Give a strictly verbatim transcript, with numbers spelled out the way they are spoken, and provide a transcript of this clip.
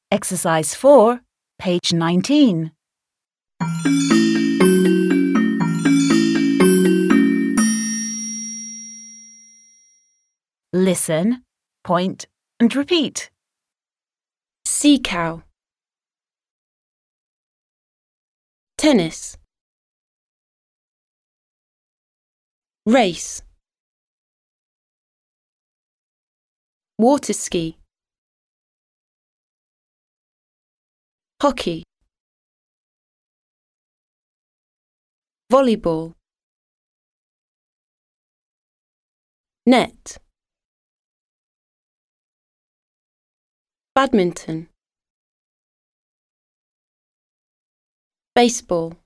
Exercise four, page nineteen. Listen, point and repeat. Sea cow. Tennis. Race. Water ski. Hockey. Volleyball. Net. Badminton. Baseball.